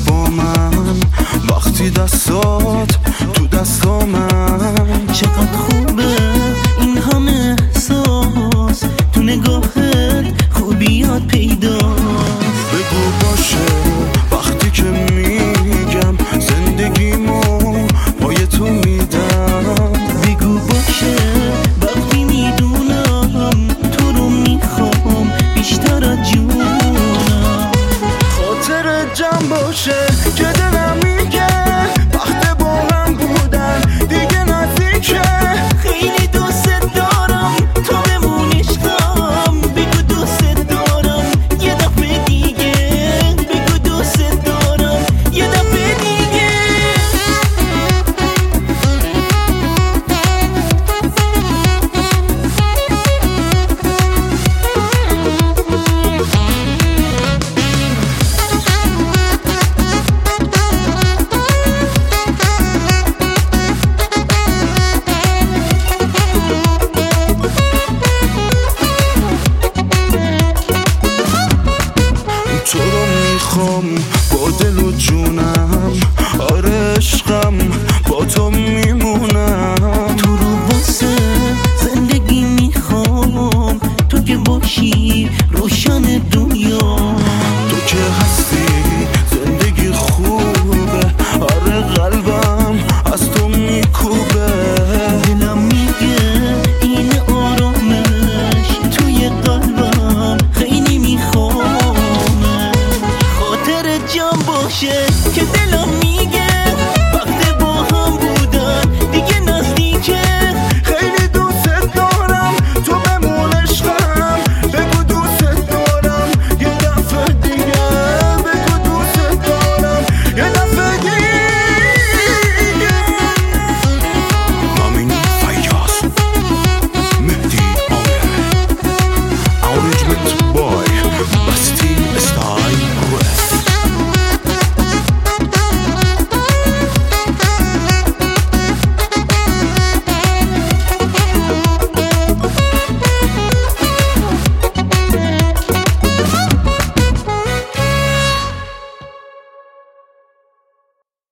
با من وقتی دستات تو دستامن. چقدر خوبه این همه احساس تو نگاهت، خوبیات پیداست. بگو باشه وقتی که میگم زندگیمو پای تو میدم. بگو باشه وقتی میدونم تو رو میخوام بیشتر از جونم. خاطر جمع باشه که دلم میگه وقت با هم بودن دیگه نزدیکه. خیلی دوست دارم تو بمون عشقم. بگو دوست دارم یه دفعه دیگه. بگو دوست دارم یه دفعه دیگه. تو رو میخوام با دل و جونم. آره عشقم با تو میمونم. تو رو واسه زندگی میخوام. تو که باشی روشن دنیا. تو که هستی زندگی خوبه. آره قلبم از تو میکوبه. دلم میگه این آرامش توی قلبم خیلی میخوام. خاطر جمع باشه که دلم